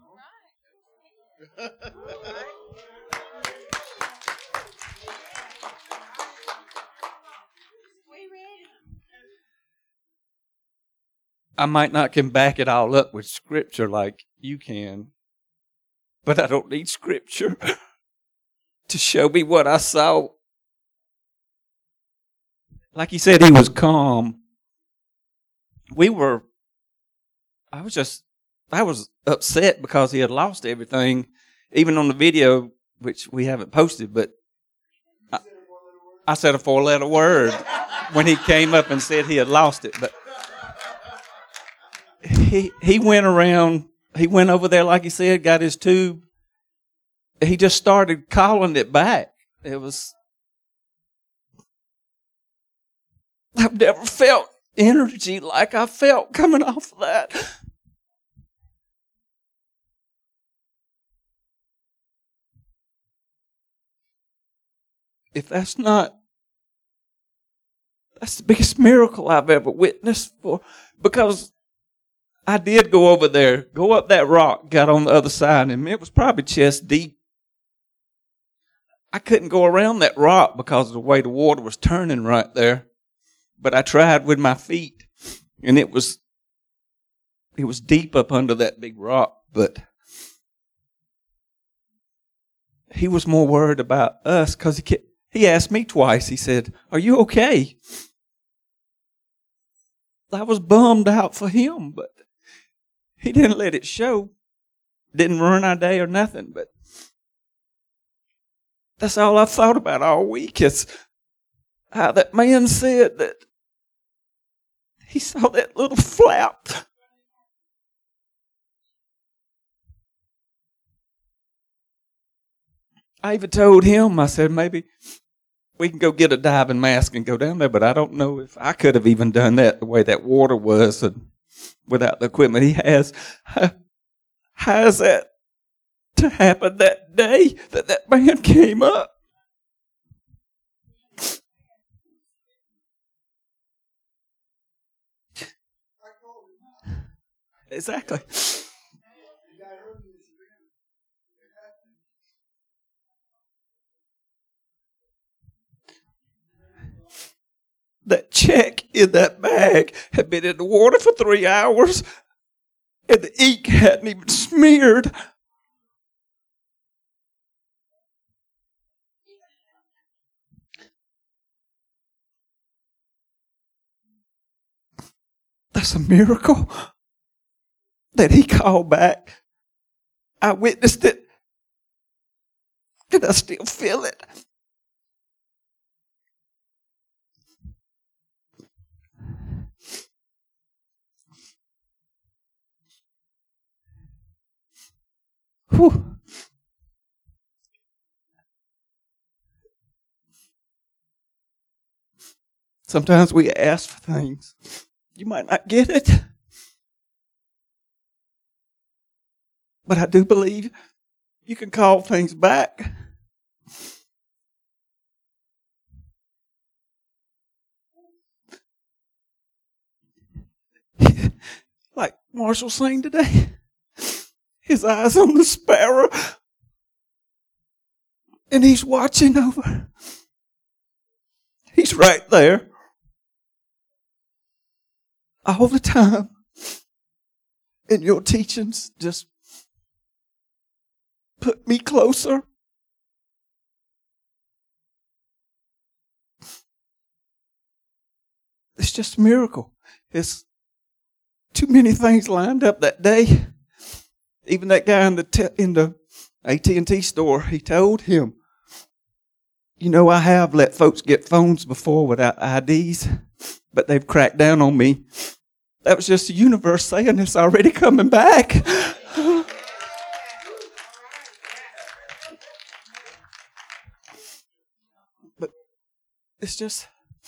I might not can back it all up with scripture like you can, but I don't need scripture to show me what I saw. Like he said, he was calm. We were, I was just, I was upset because he had lost everything, even on the video, which we haven't posted, but I, I said a four-letter word when he came up and said he had lost it, but he he went around, he went over there, like he said, got his tube. He just started calling it back. It was, I've never felt energy like I felt coming off of that. if that's not, that's the biggest miracle I've ever witnessed for, because I did go over there, go up that rock, got on the other side, and it was probably chest deep. I couldn't go around that rock because of the way the water was turning right there. But I tried with my feet, and it was it was deep up under that big rock. But he was more worried about us because he kept, he asked me twice. He said, "Are you okay?" I was bummed out for him, but he didn't let it show. Didn't ruin our day or nothing, but that's all I thought about all week is how that man said that he saw that little flap. I even told him, I said, maybe we can go get a diving mask and go down there, but I don't know if I could have even done that the way that water was and without the equipment he has. How, how is that to happen that day that that man came up? Exactly. That check in that bag had been in the water for three hours, and the ink hadn't even smeared. That's a miracle that he called back. I witnessed it, and I still feel it. Whew. Sometimes we ask for things. You might not get it. But I do believe you can call things back. Like Marshall sang today. His eyes on the sparrow. And he's watching over. He's right there. All the time. And your teachings just put me closer. It's just a miracle. It's too many things lined up that day. Even that guy in the te- in the A T and T store, he told him, you know, I have let folks get phones before without I Ds, but they've cracked down on me. That was just the universe saying it's already coming back. But it's just,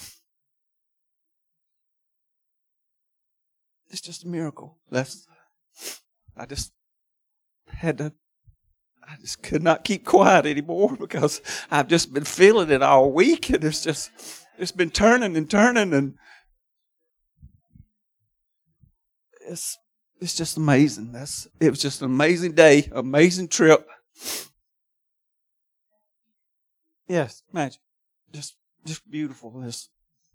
it's just a miracle. That's, I just had to, I just could not keep quiet anymore because I've just been feeling it all week, and it's just, it's been turning and turning, and it's, it's just amazing. That's, it was just an amazing day, amazing trip. Yes, imagine, just, just beautiful. This.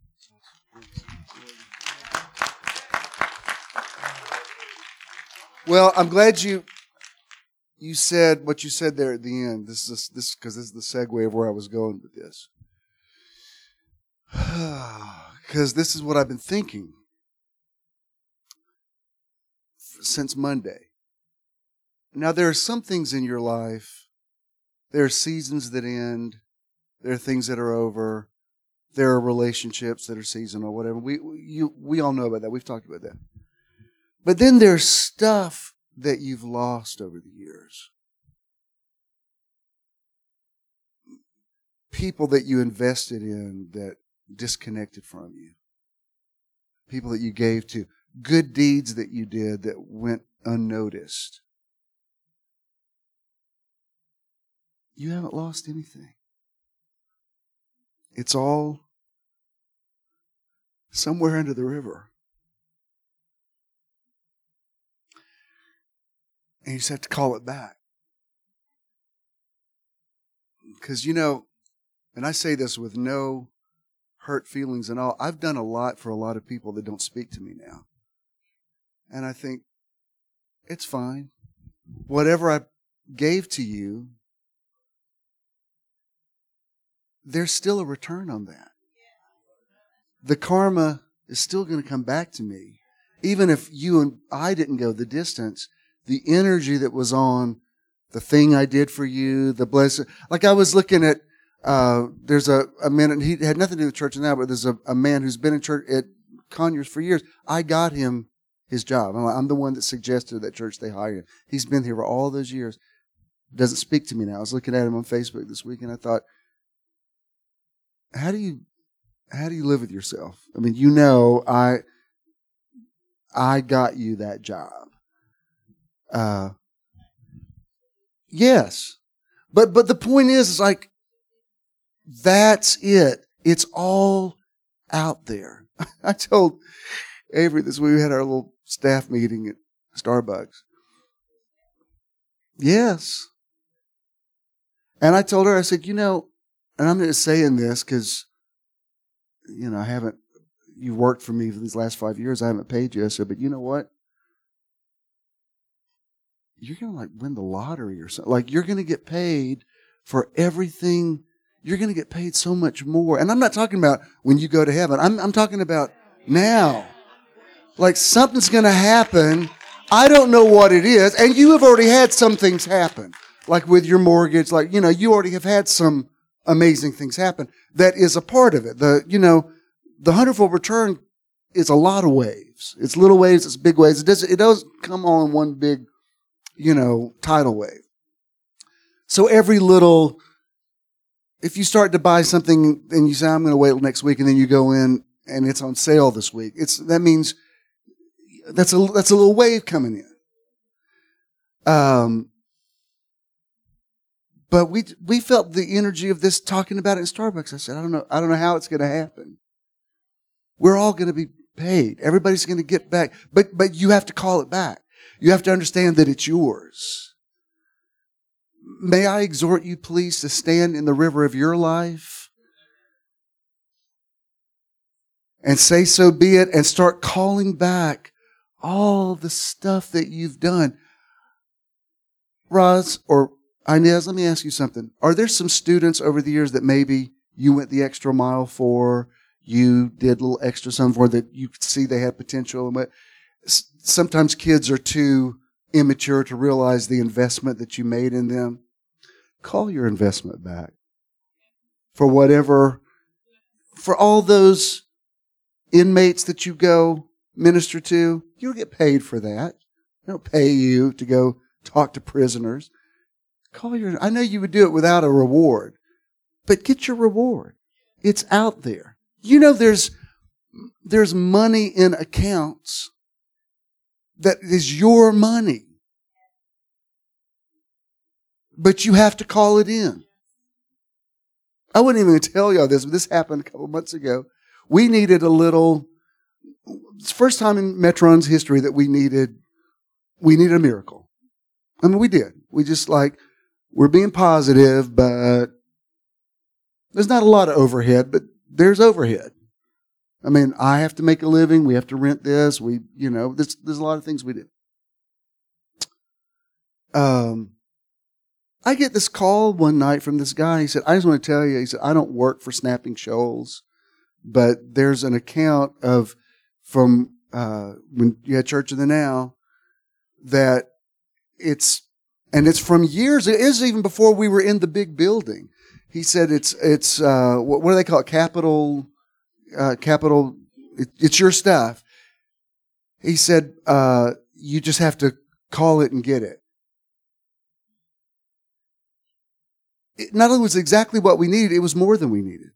Well, I'm glad you you said what you said there at the end. This is this because this is the segue of where I was going with this. Because this is what I've been thinking since Monday. Now, there are some things in your life. There are seasons that end. There are things that are over. There are relationships that are seasonal, whatever. We you we all know about that. We've talked about that. But then there's stuff that you've lost over the years. People that you invested in that disconnected from you. People that you gave to. Good deeds that you did that went unnoticed. You haven't lost anything. It's all somewhere under the river. And you just have to call it back. Because, you know, and I say this with no hurt feelings and all, I've done a lot for a lot of people that don't speak to me now. And I think, it's fine. Whatever I gave to you, there's still a return on that. The karma is still going to come back to me. Even if you and I didn't go the distance, the energy that was on the thing I did for you, the blessing. Like I was looking at, uh, there's a, a man, and he had nothing to do with church now, but there's a, a man who's been in church at Conyers for years. I got him his job. I'm, I'm the one that suggested that church they hire him. He's been here for all those years. Doesn't speak to me now. I was looking at him on Facebook this week, and I thought, how do you, how do you live with yourself? I mean, you know, I, I got you that job. Uh, yes, but but the point is, is like that's it. It's all out there. I told Avery this week, we had our little staff meeting at Starbucks. Yes, and I told her, I said, you know, and I'm just saying this because, you know, I haven't. You've worked for me for these last five years. I haven't paid you. I said, but you know what? You're going to like win the lottery or something. Like you're going to get paid for everything. You're going to get paid so much more. And I'm not talking about when you go to heaven. I'm, I'm talking about now. Like something's going to happen. I don't know what it is. And you have already had some things happen. Like with your mortgage, like, you know, you already have had some amazing things happen. That is a part of it. The, you know, the hundredfold return is a lot of waves. It's little waves. It's big waves. It doesn't, it doesn't come all in one big, you know, tidal wave. So every little, if you start to buy something and you say, I'm going to wait till next week, and then you go in and it's on sale this week, it's, that means that's a, that's a little wave coming in. Um, but we, we felt the energy of this talking about it in Starbucks. I said, I don't know, I don't know how it's going to happen. We're all going to be paid. Everybody's going to get back, but, but you have to call it back. You have to understand that it's yours. May I exhort you, please, to stand in the river of your life and say, so be it, and start calling back all the stuff that you've done. Roz or Inez, let me ask you something. Are there some students over the years that maybe you went the extra mile for, you did a little extra something for, that you could see they had potential? Sometimes kids are too immature to realize the investment that you made in them. Call your investment back. For whatever, for all those inmates that you go minister to, you'll get paid for that. They don't pay you to go talk to prisoners. Call your, I know you would do it without a reward, but get your reward. It's out there. You know, there's, there's money in accounts that is your money. But you have to call it in. I wouldn't even tell y'all this, but this happened a couple of months ago. We needed a little, it's the first time in Metron's history that we needed, we needed a miracle. I mean, we did. We just like, we're being positive, but there's not a lot of overhead, but there's overhead. I mean, I have to make a living. We have to rent this. We, you know, there's, there's a lot of things we do. Um, I get this call one night from this guy. He said, I just want to tell you, he said, I don't work for Snapping Shoals, but there's an account of, from, uh, when you had Church of the Now, that it's, and it's from years, it is even before we were in the big building. He said it's, it's, uh, what, what do they call it? Capital, uh, capital, it, it's your stuff. He said, uh, you just have to call it and get it. It not only was exactly what we needed, it was more than we needed.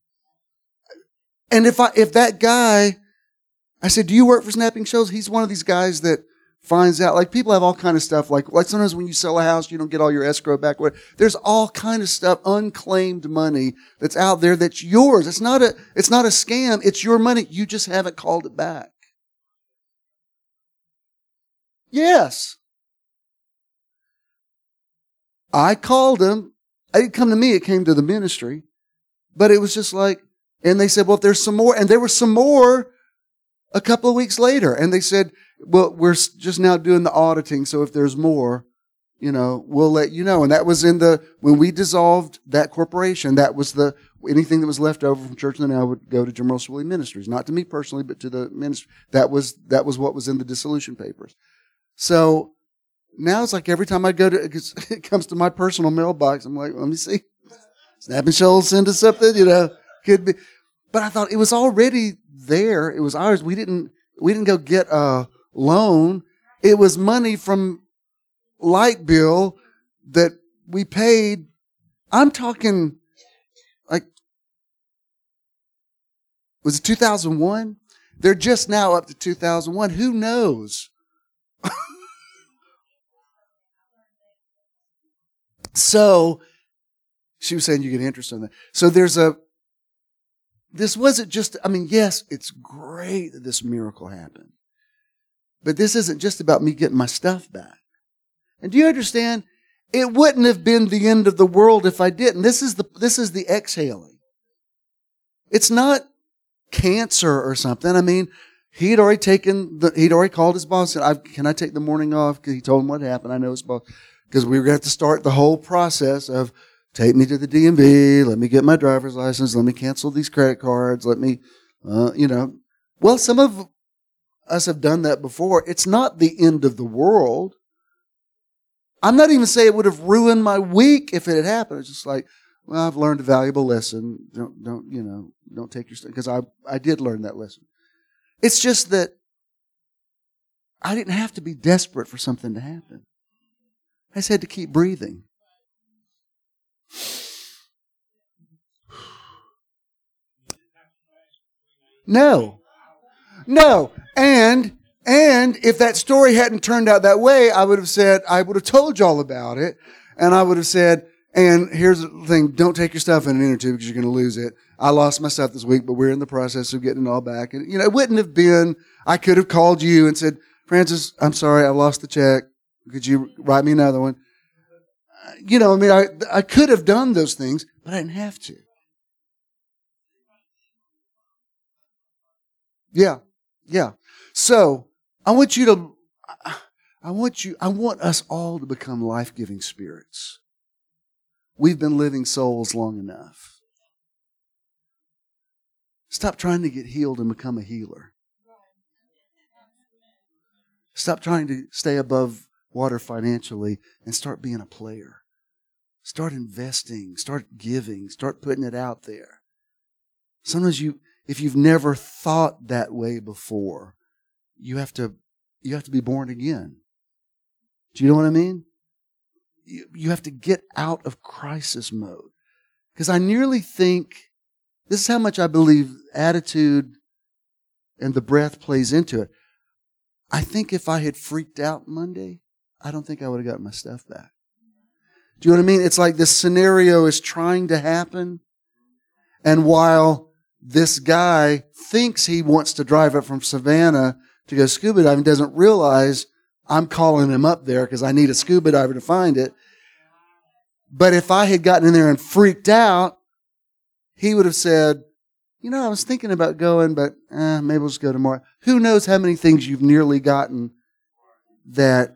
And if I, if that guy, I said, do you work for Snapping Shoals? He's one of these guys that finds out, like people have all kind of stuff, like like sometimes when you sell a house, you don't get all your escrow back. There's all kind of stuff, unclaimed money that's out there that's yours. It's not a it's not a scam. It's your money. You just haven't called it back. Yes. I called them. It didn't come to me. It came to the ministry. But it was just like, and they said, well, if there's some more, and there was some more a couple of weeks later. And they said, well, we're just now doing the auditing. So if there's more, you know, we'll let you know. And that was in the, when we dissolved that corporation, that was the, anything that was left over from Church of the Now would go to Jim Russell Willey Ministries. Not to me personally, but to the ministry. That was, that was what was in the dissolution papers. So now it's like every time I go to, it comes to my personal mailbox, I'm like, let me see. Snap and Shoal send us something, you know, could be. But I thought it was already there. It was ours. We didn't, we didn't go get a loan. It was money from light bill that we paid. I'm talking like, was it two thousand one? They're just now up to two thousand one. Who knows? So she was saying you get interest on that. So there's a, this wasn't just, I mean, yes, it's great that this miracle happened. But this isn't just about me getting my stuff back. And do you understand? It wouldn't have been the end of the world if I didn't. This is the, this is the exhaling. It's not cancer or something. I mean, he'd already taken the, he'd already called his boss and said, can I take the morning off? Because he told him what happened. I know his boss. Because we were going to have to start the whole process of take me to the D M V, let me get my driver's license, let me cancel these credit cards, let me, uh, you know. Well, some of us have done that before. It's not the end of the world. I'm not even saying it would have ruined my week if it had happened. It's just like, well, I've learned a valuable lesson. Don't, don't, you know, don't take your stuff. Because I, I did learn that lesson. It's just that I didn't have to be desperate for something to happen. I just had to keep breathing. No. No. And, and if that story hadn't turned out that way, I would have said, I would have told y'all about it. And I would have said, and here's the thing, don't take your stuff in an inner tube because you're going to lose it. I lost my stuff this week, but we're in the process of getting it all back. And, you know, it wouldn't have been, I could have called you and said, Francis, I'm sorry, I lost the check. Could you write me another one? You know, I mean, I, I could have done those things, but I didn't have to. Yeah. Yeah. So I want you to, I want you, I want us all to become life-giving spirits. We've been living souls long enough. Stop trying to get healed and become a healer. Stop trying to stay above water financially and start being a player. Start investing, start giving, start putting it out there. Sometimes you, if you've never thought that way before, you have to, you have to be born again. Do you know what I mean? You, you have to get out of crisis mode. Because I nearly think, this is how much I believe attitude and the breath plays into it. I think if I had freaked out Monday, I don't think I would have gotten my stuff back. Do you know what I mean? It's like this scenario is trying to happen. And while this guy thinks he wants to drive up from Savannah to go scuba diving, doesn't realize I'm calling him up there because I need a scuba diver to find it. But if I had gotten in there and freaked out, he would have said, you know, I was thinking about going, but eh, maybe we'll just go tomorrow. Who knows how many things you've nearly gotten that.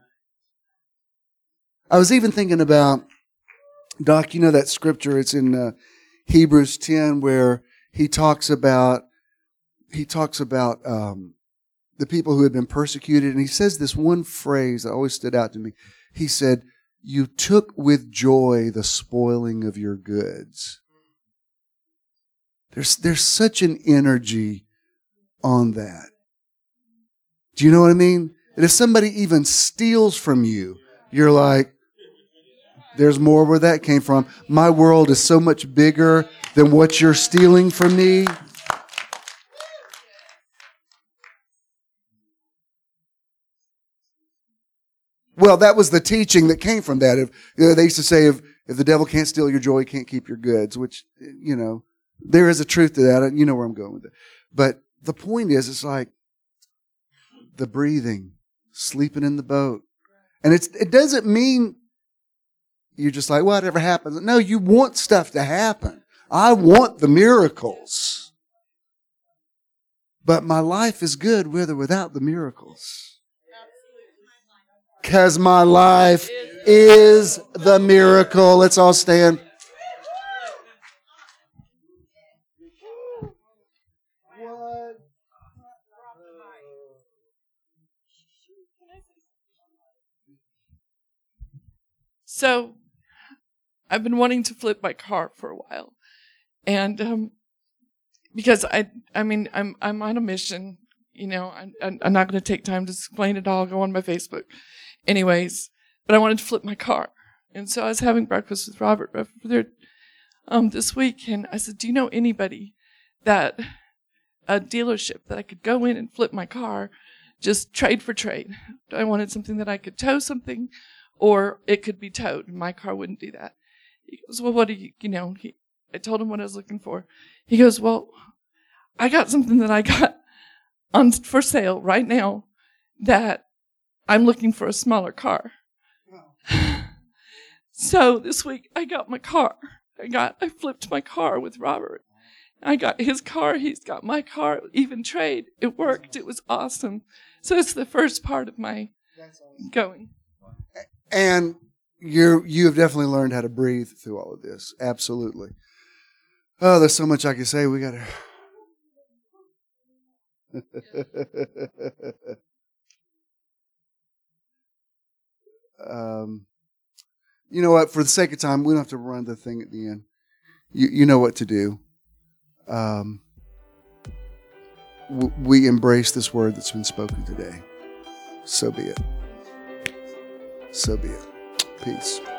I was even thinking about, Doc, you know that scripture, it's in uh, Hebrews ten where he talks about, he talks about um, the people who had been persecuted. And he says this one phrase that always stood out to me. He said, you took with joy the spoiling of your goods. There's, there's such an energy on that. Do you know what I mean? And if somebody even steals from you, you're like, there's more where that came from. My world is so much bigger than what you're stealing from me. Well, that was the teaching that came from that. If, you know, they used to say, if, if the devil can't steal your joy, he can't keep your goods, which, you know, there is a truth to that. You know where I'm going with it. But the point is, it's like the breathing, sleeping in the boat. And it's, it doesn't mean you're just like, whatever happens. No, you want stuff to happen. I want the miracles. But my life is good with or without the miracles. Because my life is the miracle. Let's all stand. So, I've been wanting to flip my car for a while, and um, because I, I mean, I'm I'm on a mission. You know, I'm I'm not going to take time to explain it all. Go on my Facebook, anyways. But I wanted to flip my car, and so I was having breakfast with Robert there, um, this week, and I said, "Do you know anybody that a dealership that I could go in and flip my car, just trade for trade? I wanted something that I could tow something." Or it could be towed. My car wouldn't do that. He goes, well, what do you, you know, he, I told him what I was looking for. He goes, well, I got something that I got on for sale right now that I'm looking for a smaller car. So this week I got my car. I got, I flipped my car with Robert. I got his car. He's got my car, even trade. It worked. It was awesome. So it's the first part of my going. And you you have definitely learned how to breathe through all of this. Absolutely. Oh, there's so much I could say. We got to. um, you know what? For the sake of time, we don't have to run the thing at the end. You you know what to do. Um, w- we embrace this word that's been spoken today. So be it. So be it. Peace.